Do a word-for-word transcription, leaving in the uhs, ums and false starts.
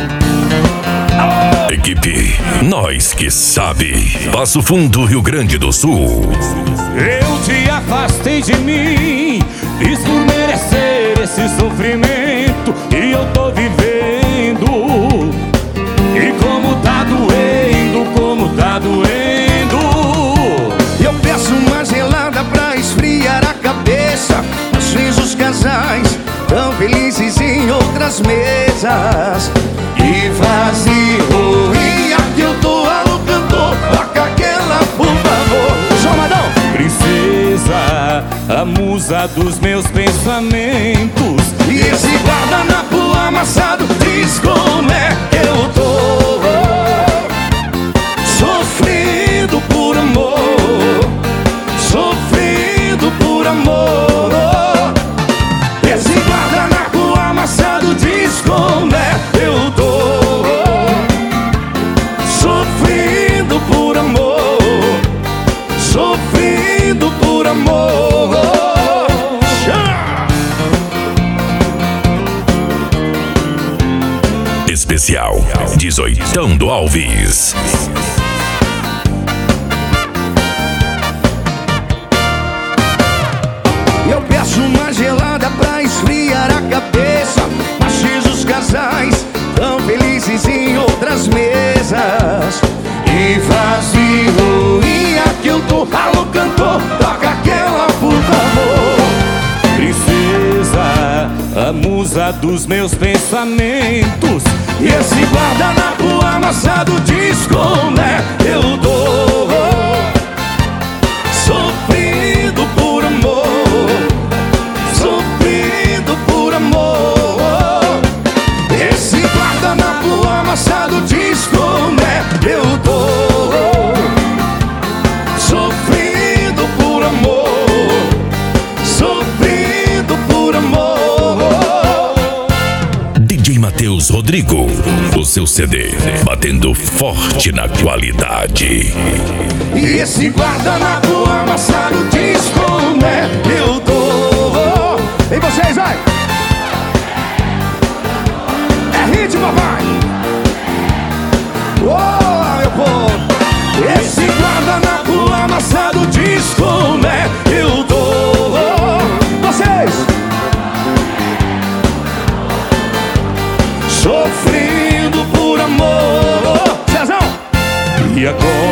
Equipe Nós Que Sabe, Passo Fundo, Rio Grande do Sul. Eu te afastei de mim, fiz por merecer esse sofrimento e eu tô vivendo. E como tá doendo, como tá doendo. Eu peço uma gelada pra esfriar a cabeça. Às vezes os casais tão felizes em outras mesas. E vazio, e aqui eu tô alô cantor. Toca aquela, por favor. Jomadão! Princesa, a musa dos meus pensamentos. E esse guardanapo amassado diz como é que eu tô. Sofrendo por amor, sofrendo por amor. Esse guardanapo amassado diz como é que eu tô. Sofrendo por amor, sofrendo por amor. Especial dezoitão do Alves. Eu peço uma gelada pra esfriar a cabeça. Mas os casais tão felizes em outras mesas. E vazio, e aqui eu tô. Alô cantor, toca aquela, por favor. Princesa, a musa dos meus pensamentos. E esse guardanapo amassado diz como é que eu tô. Sofrendo por amor, sofrendo por amor. Esse guardanapo amassado diz como é que eu tô. Sofrendo por amor, sofrendo por amor. D J Matheus Rodrigo, o seu C D batendo forte na qualidade. E esse guardanapo amassado diz como é que eu tô. E vocês, vai! É ritmo, vai! Oh, meu povo! Esse guardanapo amassado diz como é que eu tô. Vocês! Sofrendo por amor. Cezão! E agora